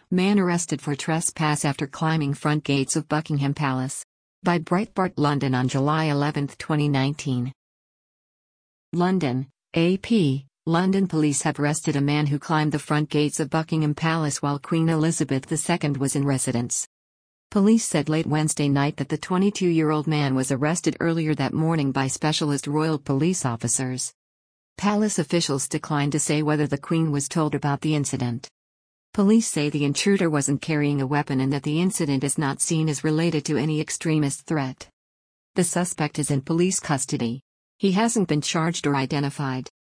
Man arrested for trespass after climbing front gates of Buckingham Palace. By Breitbart London on July 11, 2019. London, AP. London police have arrested a man who climbed the front gates of Buckingham Palace while Queen Elizabeth II was in residence. Police said late Wednesday night that the 22-year-old man was arrested earlier that morning by specialist royal police officers. Palace officials declined to say whether the Queen was told about the incident. Police say the intruder wasn't carrying a weapon and that the incident is not seen as related to any extremist threat. The suspect is in police custody. He hasn't been charged or identified.